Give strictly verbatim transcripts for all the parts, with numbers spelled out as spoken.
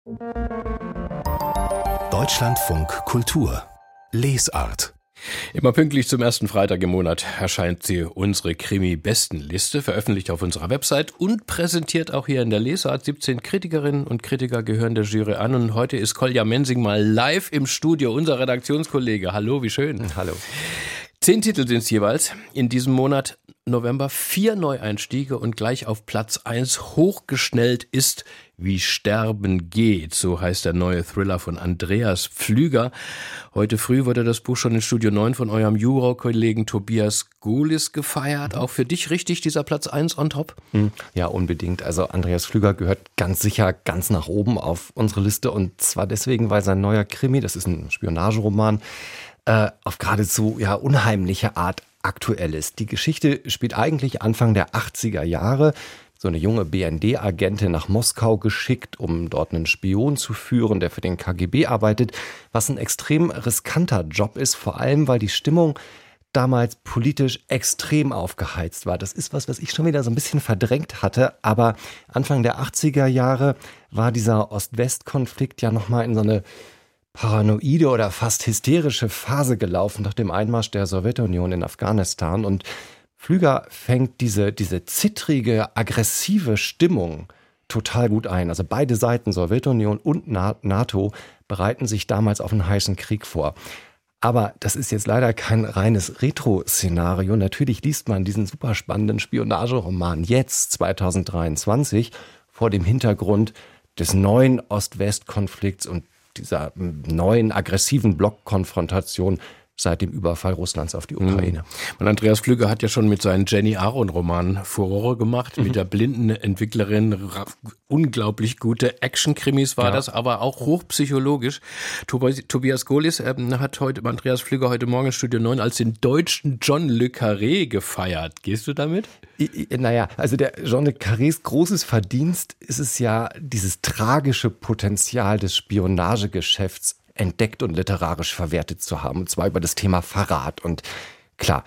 Deutschlandfunk Kultur Lesart. Immer pünktlich zum ersten Freitag im Monat erscheint sie, unsere Krimi-Bestenliste, veröffentlicht auf unserer Website und präsentiert auch hier in der Lesart. siebzehn Kritikerinnen und Kritiker gehören der Jury an und heute ist Kolja Mensing mal live im Studio, unser Redaktionskollege. Hallo, wie schön. Hallo. Zehn Titel sind es jeweils in diesem Monat November, vier Neueinstiege und gleich auf Platz eins hochgeschnellt ist Wie Sterben geht, so heißt der neue Thriller von Andreas Pflüger. Heute früh wurde das Buch schon in Studio neun von eurem Jurorkollegen Tobias Golis gefeiert. Auch für dich richtig dieser Platz eins on top? Ja, unbedingt. Also Andreas Pflüger gehört ganz sicher ganz nach oben auf unsere Liste und zwar deswegen, weil sein neuer Krimi, das ist ein Spionageroman, äh, auf geradezu ja, unheimliche Art aktuell ist. Die Geschichte spielt eigentlich Anfang der achtziger Jahre. So eine junge B N D-Agentin nach Moskau geschickt, um dort einen Spion zu führen, der für den K G B arbeitet, was ein extrem riskanter Job ist, vor allem, weil die Stimmung damals politisch extrem aufgeheizt war. Das ist was, was ich schon wieder so ein bisschen verdrängt hatte, aber Anfang der achtziger Jahre war dieser Ost-West-Konflikt ja nochmal in so eine paranoide oder fast hysterische Phase gelaufen nach dem Einmarsch der Sowjetunion in Afghanistan und Pflüger fängt diese, diese zittrige, aggressive Stimmung total gut ein. Also beide Seiten, Sowjetunion und NATO, bereiten sich damals auf einen heißen Krieg vor. Aber das ist jetzt leider kein reines Retro-Szenario. Natürlich liest man diesen super spannenden Spionageroman jetzt, zwanzig dreiundzwanzig, vor dem Hintergrund des neuen Ost-West-Konflikts und dieser neuen aggressiven Blockkonfrontation seit dem Überfall Russlands auf die Ukraine. Und Andreas Pflüger hat ja schon mit seinen Jenny Aron-Romanen Furore gemacht, mhm. mit der blinden Entwicklerin, unglaublich gute Action-Krimis war ja. das, aber auch hochpsychologisch. Tobias Golis äh, hat heute Andreas Pflüger heute Morgen in Studio neun als den deutschen John le Carré gefeiert. Gehst du damit? I, I, naja, also der John le Carrés großes Verdienst ist es ja, dieses tragische Potenzial des Spionagegeschäfts entdeckt und literarisch verwertet zu haben, und zwar über das Thema Verrat. Und klar,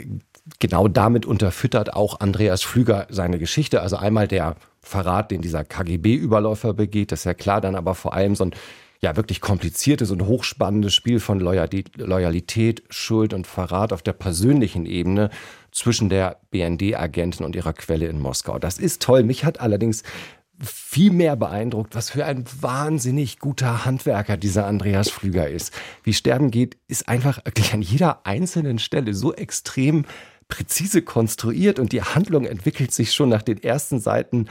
genau damit unterfüttert auch Andreas Pflüger seine Geschichte. Also einmal der Verrat, den dieser K G B-Überläufer begeht, das ist ja klar, dann aber vor allem so ein ja wirklich kompliziertes und hochspannendes Spiel von Loyalität, Schuld und Verrat auf der persönlichen Ebene zwischen der B N D-Agentin und ihrer Quelle in Moskau. Das ist toll. Mich hat allerdings viel mehr beeindruckt, was für ein wahnsinnig guter Handwerker dieser Andreas Pflüger ist. Wie Sterben geht, ist einfach wirklich an jeder einzelnen Stelle so extrem präzise konstruiert und die Handlung entwickelt sich schon nach den ersten Seiten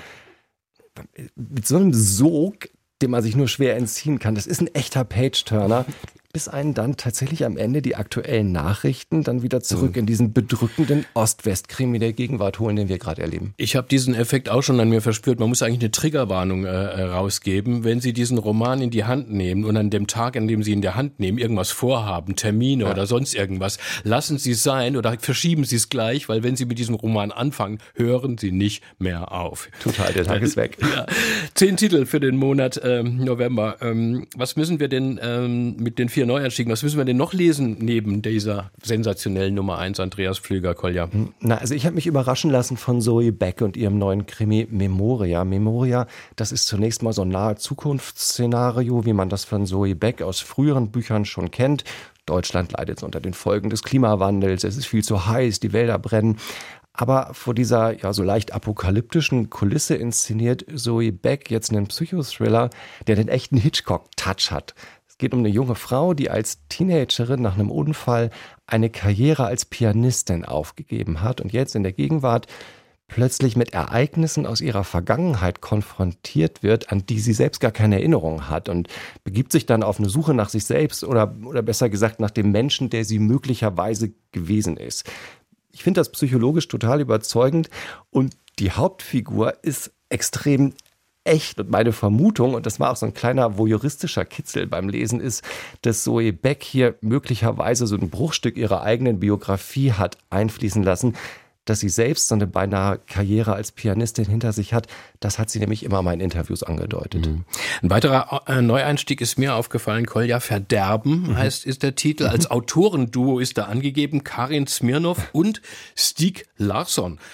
mit so einem Sog, dem man sich nur schwer entziehen kann. Das ist ein echter Page-Turner, bis einen dann tatsächlich am Ende die aktuellen Nachrichten dann wieder zurück in diesen bedrückenden Ost-West-Krimi der Gegenwart holen, den wir gerade erleben. Ich habe diesen Effekt auch schon an mir verspürt. Man muss eigentlich eine Triggerwarnung äh, rausgeben, wenn Sie diesen Roman in die Hand nehmen und an dem Tag, an dem Sie ihn in der Hand nehmen, irgendwas vorhaben, Termine ja. oder sonst irgendwas, lassen Sie es sein oder verschieben Sie es gleich, weil wenn Sie mit diesem Roman anfangen, hören Sie nicht mehr auf. Total, der Tag ist weg. Ja. Zehn Titel für den Monat ähm, November. Ähm, was müssen wir denn ähm, mit den vier Neueinstiegen. Was müssen wir denn noch lesen neben dieser sensationellen Nummer eins Andreas Pflüger, Kolja? Na, also ich habe mich überraschen lassen von Zoe Beck und ihrem neuen Krimi Memoria. Memoria, das ist zunächst mal so ein nahe Zukunftsszenario, wie man das von Zoe Beck aus früheren Büchern schon kennt. Deutschland leidet unter den Folgen des Klimawandels, es ist viel zu heiß, die Wälder brennen. Aber vor dieser ja so leicht apokalyptischen Kulisse inszeniert Zoe Beck jetzt einen Psychothriller, der den echten Hitchcock-Touch hat. Es geht um eine junge Frau, die als Teenagerin nach einem Unfall eine Karriere als Pianistin aufgegeben hat und jetzt in der Gegenwart plötzlich mit Ereignissen aus ihrer Vergangenheit konfrontiert wird, an die sie selbst gar keine Erinnerung hat und begibt sich dann auf eine Suche nach sich selbst oder, oder besser gesagt nach dem Menschen, der sie möglicherweise gewesen ist. Ich finde das psychologisch total überzeugend und die Hauptfigur ist extrem echt und meine Vermutung, und das war auch so ein kleiner voyeuristischer Kitzel beim Lesen, ist, dass Zoe Beck hier möglicherweise so ein Bruchstück ihrer eigenen Biografie hat einfließen lassen, dass sie selbst so eine beinahe Karriere als Pianistin hinter sich hat. Das hat sie nämlich immer mal in Interviews angedeutet. Mhm. Ein weiterer äh, Neueinstieg ist mir aufgefallen, Kolja, Verderben mhm. heißt ist der Titel. Mhm. Als Autorenduo ist da angegeben Karin Smirnoff und Stieg Larsson.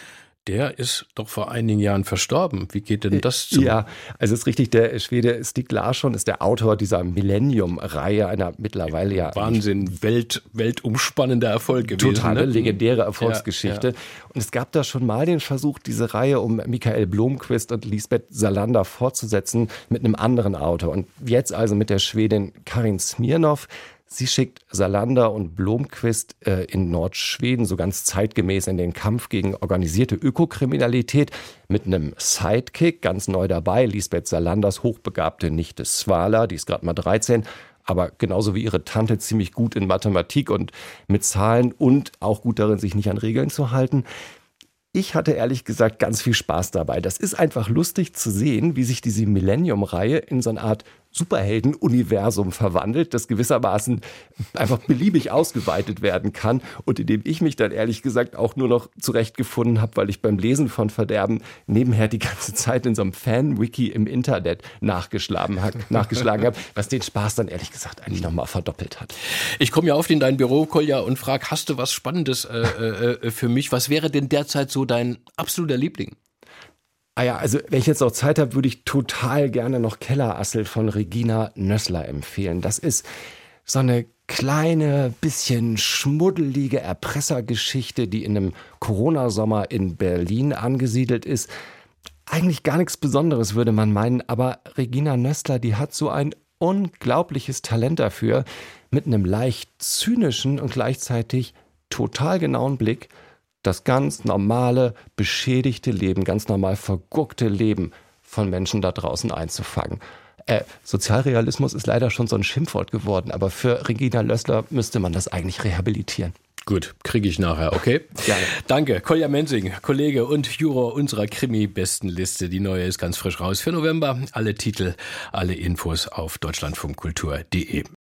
der ist doch vor einigen Jahren verstorben. Wie geht denn das zu? Ja, also es ist richtig, der Schwede Stieg Larsson ist der Autor dieser Millennium-Reihe, einer mittlerweile ja... Wahnsinn, Welt, weltumspannender Erfolg gewesen. Totale ne? legendäre Erfolgsgeschichte. Ja, ja. Und es gab da schon mal den Versuch, diese Reihe um Michael Blomqvist und Lisbeth Salander fortzusetzen mit einem anderen Autor. Und jetzt also mit der Schwedin Karin Smirnoff. Sie schickt Salander und Blomqvist äh, in Nordschweden so ganz zeitgemäß in den Kampf gegen organisierte Ökokriminalität mit einem Sidekick, ganz neu dabei, Lisbeth Salanders hochbegabte Nichte Svala, die ist gerade mal dreizehn, aber genauso wie ihre Tante ziemlich gut in Mathematik und mit Zahlen und auch gut darin, sich nicht an Regeln zu halten. Ich hatte ehrlich gesagt ganz viel Spaß dabei. Das ist einfach lustig zu sehen, wie sich diese Millennium-Reihe in so eine Art Superhelden-Universum verwandelt, das gewissermaßen einfach beliebig ausgeweitet werden kann und in dem ich mich dann ehrlich gesagt auch nur noch zurechtgefunden habe, weil ich beim Lesen von Verderben nebenher die ganze Zeit in so einem Fan-Wiki im Internet nachgeschlagen habe, nachgeschlagen habe, was den Spaß dann ehrlich gesagt eigentlich nochmal verdoppelt hat. Ich komme ja oft in dein Büro, Kolja, und frage, hast du was Spannendes äh, äh, für mich? Was wäre denn derzeit so dein absoluter Liebling? Ah ja, also wenn ich jetzt noch Zeit habe, würde ich total gerne noch Kellerassel von Regina Nössler empfehlen. Das ist so eine kleine, bisschen schmuddelige Erpressergeschichte, die in einem Corona-Sommer in Berlin angesiedelt ist. Eigentlich gar nichts Besonderes, würde man meinen, aber Regina Nössler, die hat so ein unglaubliches Talent dafür, mit einem leicht zynischen und gleichzeitig total genauen Blick das ganz normale, beschädigte Leben, ganz normal verguckte Leben von Menschen da draußen einzufangen. Äh, Sozialrealismus ist leider schon so ein Schimpfwort geworden, aber für Regina Nössler müsste man das eigentlich rehabilitieren. Gut, kriege ich nachher, okay? Gerne. Danke, Kolja Mensing, Kollege und Juror unserer Krimi-Bestenliste. Die neue ist ganz frisch raus für November. Alle Titel, alle Infos auf deutschlandfunkkultur punkt de.